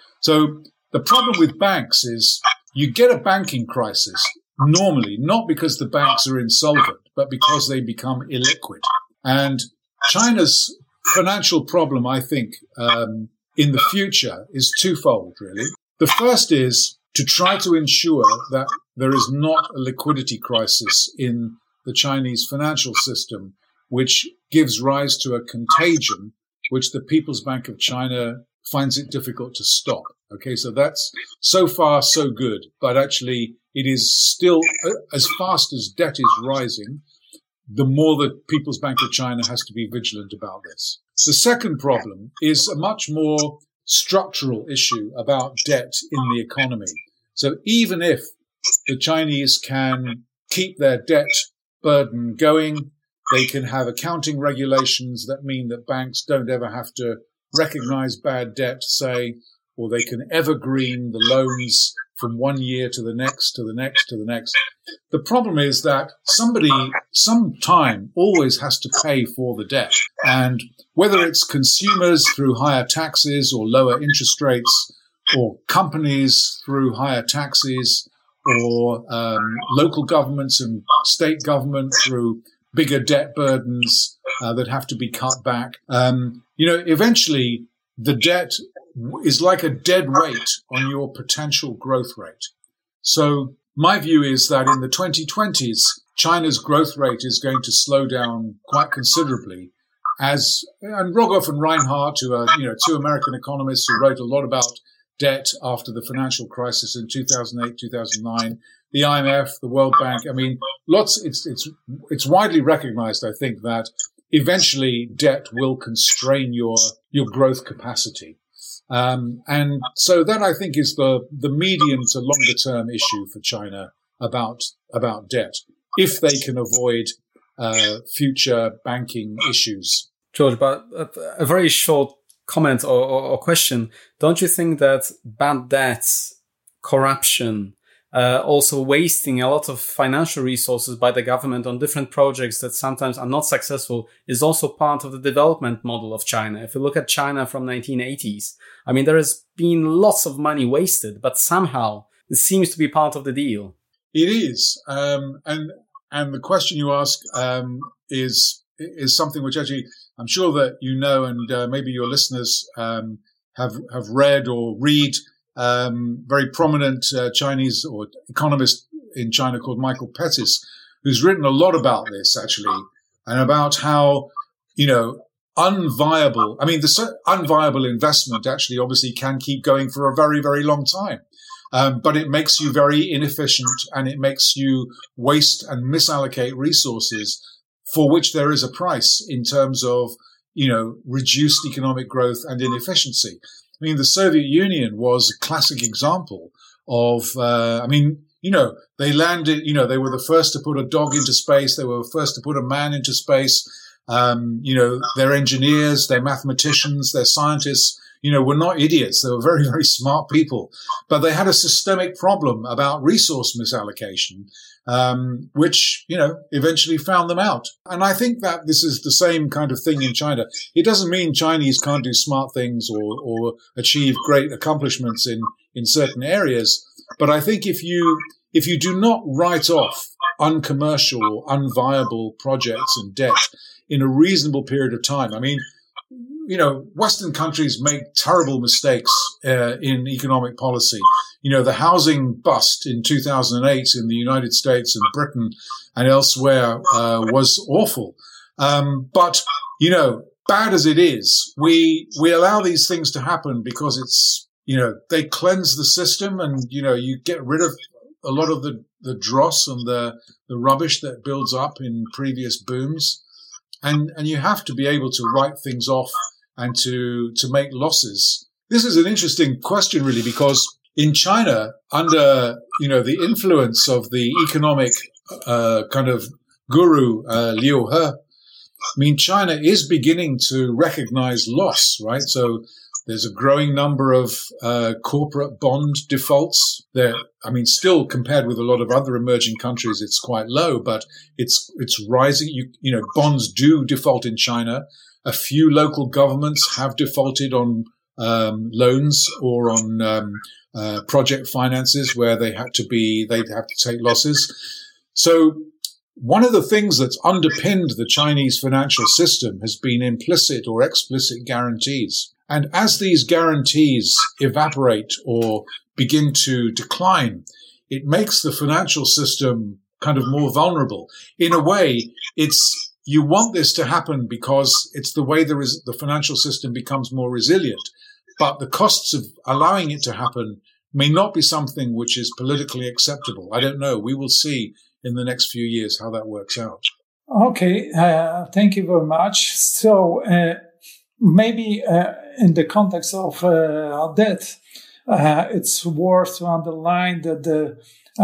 So the problem with banks is you get a banking crisis normally, not because the banks are insolvent, but because they become illiquid. And China's financial problem, I think, um, in the future is twofold, really. The first is to try to ensure that there is not a liquidity crisis in the Chinese financial system, which gives rise to a contagion, which the People's Bank of China finds it difficult to stop. Okay, so that's so far so good, but actually it is still, as fast as debt is rising, the more the People's Bank of China has to be vigilant about this. The second problem is a much more structural issue about debt in the economy. So even if the Chinese can keep their debt burden going, they can have accounting regulations that mean that banks don't ever have to recognize bad debt, say, or they can evergreen the loans from one year to the next, to the next, to the next. The problem is that somebody, sometime, always has to pay for the debt. And whether it's consumers through higher taxes or lower interest rates, or companies through higher taxes, or um, local governments and state government through bigger debt burdens uh, that have to be cut back. Um, you know, eventually the debt is like a dead weight on your potential growth rate. So my view is that in the twenty twenties, China's growth rate is going to slow down quite considerably. As and Rogoff and Reinhardt, who are you know two American economists who wrote a lot about debt after the financial crisis in two thousand eight, two thousand nine, the I M F, the World Bank. I mean, lots. It's it's it's widely recognized, I think, that eventually debt will constrain your your growth capacity. Um, and so that, I think, is the, the medium to longer term issue for China about, about debt, if they can avoid, uh, future banking issues. George, but a, a very short comment or, or, or question. Don't you think that bad debts, corruption, uh, also wasting a lot of financial resources by the government on different projects that sometimes are not successful is also part of the development model of China? If you look at China from nineteen eighties, I mean, there has been lots of money wasted, but somehow it seems to be part of the deal. It is. Um, and, and the question you ask, um, is, is something which actually I'm sure that you know, and uh, maybe your listeners, um, have, have read or read. Um, very prominent uh, Chinese or economist in China called Michael Pettis, who's written a lot about this actually, and about how, you know, unviable, I mean, the unviable investment actually obviously can keep going for a very, very long time. Um, but it makes you very inefficient and it makes you waste and misallocate resources for which there is a price in terms of, you know, reduced economic growth and inefficiency. I mean, the Soviet Union was a classic example of, uh, I mean, you know, they landed, you know, they were the first to put a dog into space. They were the first to put a man into space. Um, you know, their engineers, their mathematicians, their scientists, you know, were not idiots. They were very, very smart people, but they had a systemic problem about resource misallocation, um, which, you know, eventually found them out. And I think that this is the same kind of thing in China. It doesn't mean Chinese can't do smart things or, or achieve great accomplishments in, in certain areas. But I think if you, if you do not write off uncommercial or unviable projects and debt in a reasonable period of time, I mean, you know, Western countries make terrible mistakes uh, in economic policy. You know, the housing bust in two thousand eight in the United States and Britain and elsewhere uh, was awful. Um, but, you know, bad as it is, we we allow these things to happen because it's, you know, they cleanse the system and, you know, you get rid of a lot of the, the dross and the, the rubbish that builds up in previous booms. And, and you have to be able to write things off and to, to make losses. This is an interesting question, really, because in China, under, you know, the influence of the economic, uh, kind of guru, uh, Liu He, I mean, China is beginning to recognize loss, right? So there's a growing number of uh, corporate bond defaults. There, I mean, still compared with a lot of other emerging countries, it's quite low, but it's it's rising. You, you know, bonds do default in China. A few local governments have defaulted on um, loans or on um, uh, project finances where they had to be, they'd have to take losses. So one of the things that's underpinned the Chinese financial system has been implicit or explicit guarantees. And as these guarantees evaporate or begin to decline, it makes the financial system kind of more vulnerable. In a way, it's, you want this to happen because it's the way there is, the financial system becomes more resilient. But the costs of allowing it to happen may not be something which is politically acceptable. I don't know. We will see in the next few years how that works out. Okay, uh, thank you very much. So uh, maybe uh, in the context of uh, debt, uh, it's worth to underline that the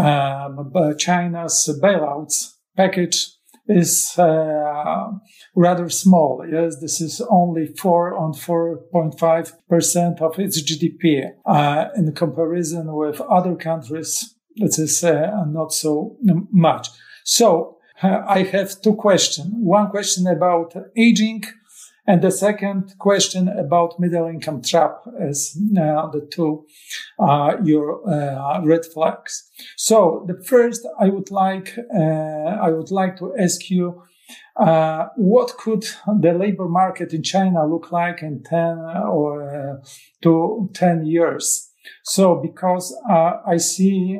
uh, China's bailouts package is uh, rather small. Yes, this is only four on four point five percent of its G D P. Uh, in comparison with other countries, this is uh, not so much. So uh, I have two questions. One question about aging, and the second question about middle income trap as uh, the two uh, your uh, red flags. So the first, I would like uh, I would like to ask you, uh, what could the labor market in China look like in ten or uh, to ten years? So because uh, I see,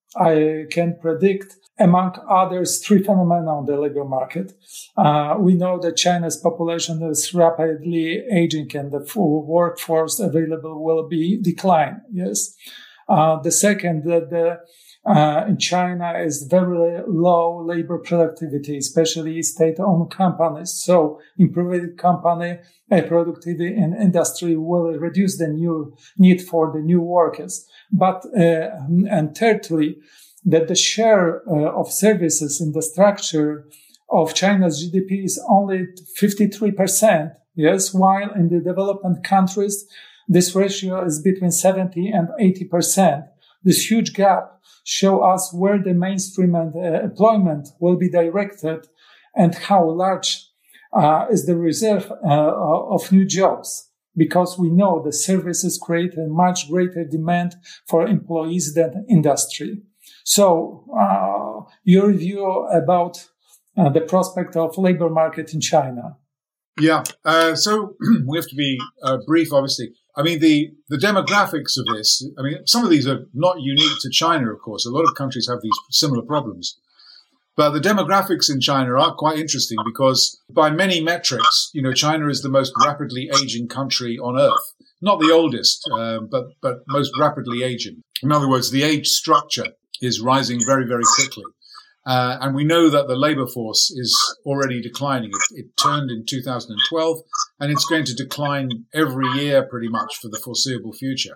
I can predict, among others, three phenomena on the labor market. Uh, we know that China's population is rapidly aging and the full workforce available will be decline. Yes. Uh, the second, that the uh, in China is very low labor productivity, especially state-owned companies. So improved company uh, productivity in industry will reduce the new need for the new workers. But, uh, and thirdly, that the share uh, of services in the structure of China's G D P is only fifty-three percent. Yes, while in the developing countries, this ratio is between seventy and eighty percent. This huge gap shows us where the mainstream and uh, employment will be directed and how large uh, is the reserve uh, of new jobs. Because we know the services create a much greater demand for employees than industry. So, uh, your view about uh, the prospect of labor market in China? Yeah. Uh, so we have to be uh, brief, obviously. I mean, the, the demographics of this, I mean, some of these are not unique to China, of course. A lot of countries have these similar problems. But the demographics in China are quite interesting because by many metrics, you know, China is the most rapidly aging country on earth. Not the oldest, uh, but, but most rapidly aging. In other words, the age structure is rising very, very quickly. Uh, and we know that the labor force is already declining. It, it turned in two thousand twelve, and it's going to decline every year pretty much for the foreseeable future.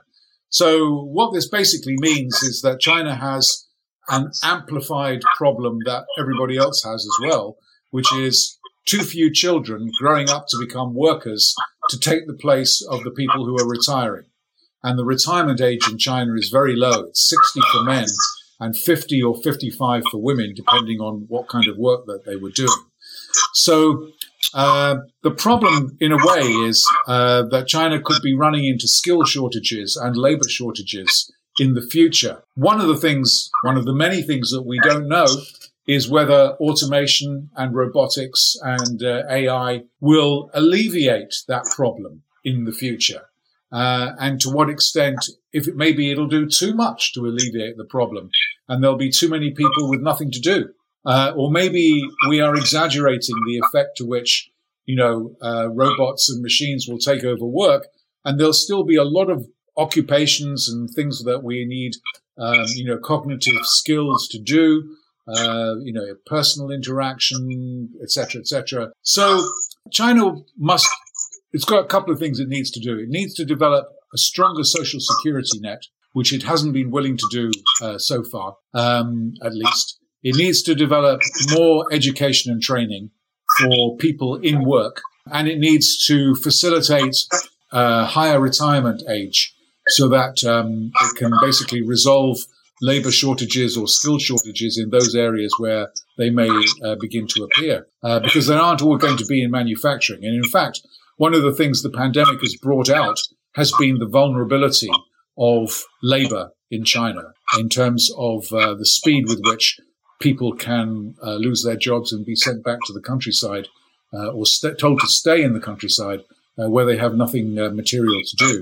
So what this basically means is that China has an amplified problem that everybody else has as well, which is too few children growing up to become workers to take the place of the people who are retiring. And the retirement age in China is very low. It's sixty for men and fifty or fifty-five for women, depending on what kind of work that they were doing. So uh, the problem, in a way, is uh, that China could be running into skill shortages and labor shortages in the future. One of the things, one of the many things that we don't know is whether automation and robotics and uh, A I will alleviate that problem in the future. Uh, and to what extent, if it maybe it'll do too much to alleviate the problem and there'll be too many people with nothing to do. Uh, or maybe we are exaggerating the effect to which, you know, uh, robots and machines will take over work, and there'll still be a lot of occupations and things that we need, um, you know, cognitive skills to do, uh, you know, personal interaction, et cetera, et cetera. So China must, it's got a couple of things it needs to do. It needs to develop a stronger social security net, which it hasn't been willing to do uh, so far, um, at least. It needs to develop more education and training for people in work, and it needs to facilitate uh, higher retirement age so that um, it can basically resolve labor shortages or skill shortages in those areas where they may uh, begin to appear, uh, because they aren't all going to be in manufacturing. And in fact, one of the things the pandemic has brought out has been the vulnerability of labor in China in terms of uh, the speed with which people can uh, lose their jobs and be sent back to the countryside uh, or st- told to stay in the countryside uh, where they have nothing uh, material to do.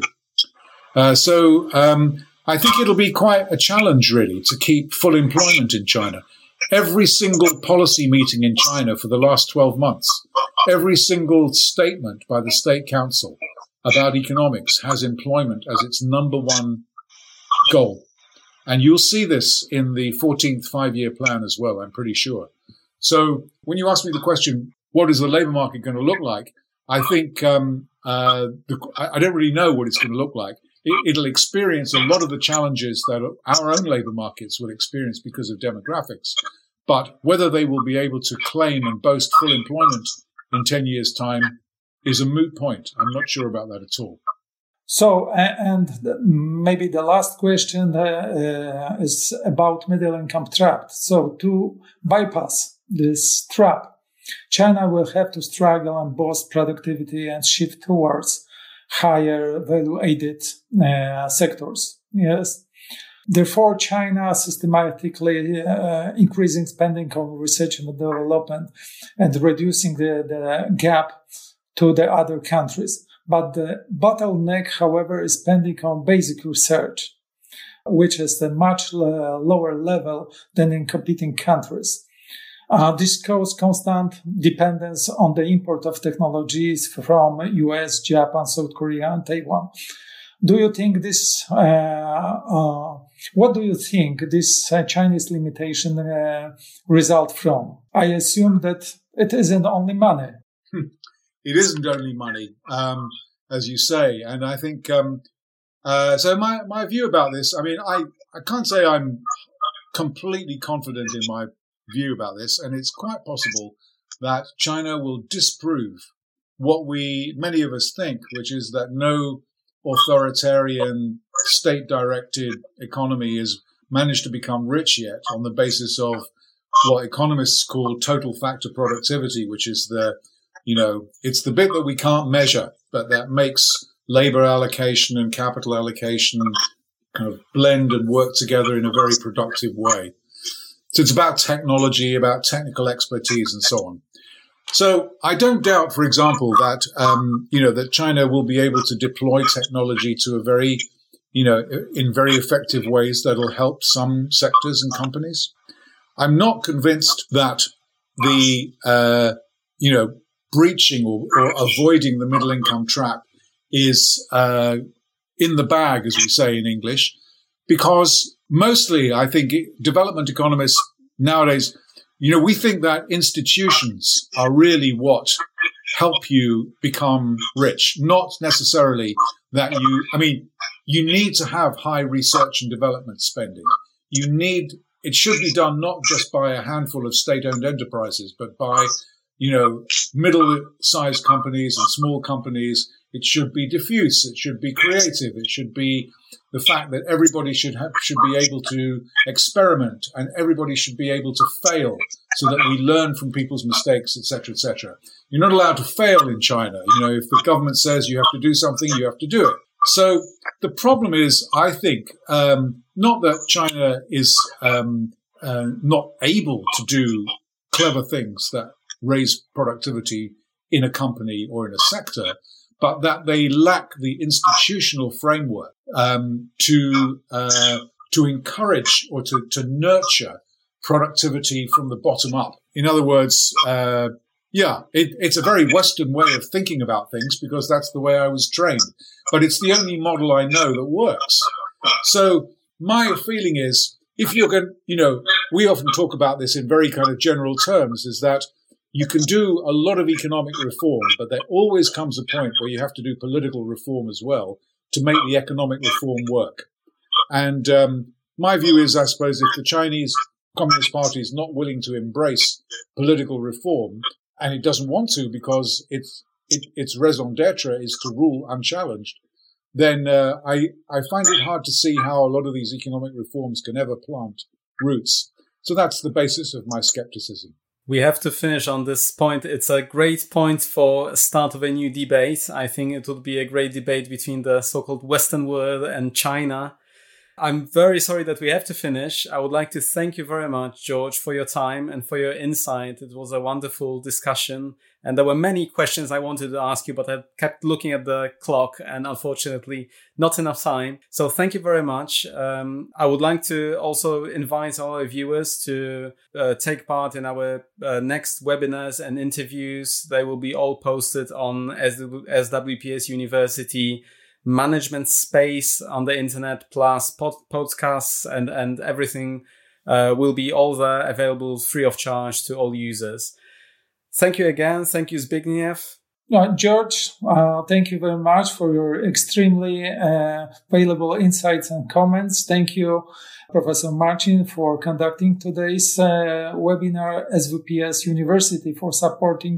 Uh, so um, I think it'll be quite a challenge, really, to keep full employment in China. Every single policy meeting in China for the last twelve months, every single statement by the State Council about economics has employment as its number one goal. And you'll see this in the fourteenth five-year plan as well, I'm pretty sure. So when you ask me the question, what is the labor market going to look like? I think um, uh, the, I don't really know what it's going to look like. It, it'll experience a lot of the challenges that our own labor markets will experience because of demographics. But whether they will be able to claim and boast full employment in ten years' time is a moot point. I'm not sure about that at all. So, and maybe the last question uh, is about middle income trap. So to bypass this trap, China will have to struggle and boost productivity and shift towards higher value-added uh, sectors. Yes. Therefore, China systematically uh, increasing spending on research and development and reducing the, the gap to the other countries. But the bottleneck, however, is spending on basic research, which is a much uh, lower level than in competing countries. Uh, this causes constant dependence on the import of technologies from U S, Japan, South Korea, and Taiwan. Do you think this, uh, uh, what do you think this uh, Chinese limitation uh, result from? I assume that it isn't only money. It isn't only money, um, as you say. And I think, um, uh, so my, my view about this, I mean, I, I can't say I'm completely confident in my view about this. And it's quite possible that China will disprove what we, many of us think, which is that no authoritarian state-directed economy has managed to become rich yet on the basis of what economists call total factor productivity, which is the You know, it's the bit that we can't measure, but that makes labor allocation and capital allocation kind of blend and work together in a very productive way. So it's about technology, about technical expertise, and so on. So I don't doubt, for example, that, um, you know, that China will be able to deploy technology to a very, you know, in very effective ways that'll help some sectors and companies. I'm not convinced that the, uh, you know, breaching or, or avoiding the middle income trap is uh, in the bag, as we say in English, because mostly I think development economists nowadays, you know, we think that institutions are really what help you become rich, not necessarily that you, I mean, you need to have high research and development spending. You need, it should be done not just by a handful of state-owned enterprises, but by, you know, middle-sized companies and small companies. It should be diffuse. It should be creative. It should be the fact that everybody should have, should be able to experiment, and everybody should be able to fail so that we learn from people's mistakes, et cetera, et cetera. You're not allowed to fail in China. You know, if the government says you have to do something, you have to do it. So the problem is, I think, um, not that China is, um, uh, not able to do clever things that raise productivity in a company or in a sector, but that they lack the institutional framework um, to uh, to encourage or to, to nurture productivity from the bottom up. In other words, uh, yeah, it, it's a very Western way of thinking about things because that's the way I was trained. But it's the only model I know that works. So my feeling is, if you're going, you know, we often talk about this in very kind of general terms, is that you can do a lot of economic reform, but there always comes a point where you have to do political reform as well to make the economic reform work. And um, my view is, I suppose, if the Chinese Communist Party is not willing to embrace political reform, and it doesn't want to because its it, its raison d'etre is to rule unchallenged, then uh, I, I find it hard to see how a lot of these economic reforms can ever plant roots. So that's the basis of my skepticism. We have to finish on this point. It's a great point for a start of a new debate. I think it would be a great debate between the so-called Western world and China. I'm very sorry that we have to finish. I would like to thank you very much, George, for your time and for your insight. It was a wonderful discussion. And there were many questions I wanted to ask you, but I kept looking at the clock and unfortunately not enough time. So thank you very much. Um, I would like to also invite our viewers to uh, take part in our uh, next webinars and interviews. They will be all posted on S W P S University management space on the internet, plus pod- podcasts and, and everything uh, will be all there available free of charge to all users. Thank you again. Thank you, Zbigniew. Uh, George, uh, thank you very much for your extremely uh, valuable insights and comments. Thank you, Professor Marcin, for conducting today's uh, webinar, S W P S University for supporting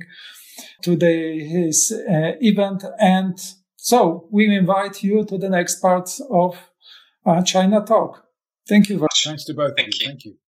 today's uh, event. And so we invite you to the next part of uh, China Talk. Thank you very much. Thanks to both of you. Thank you.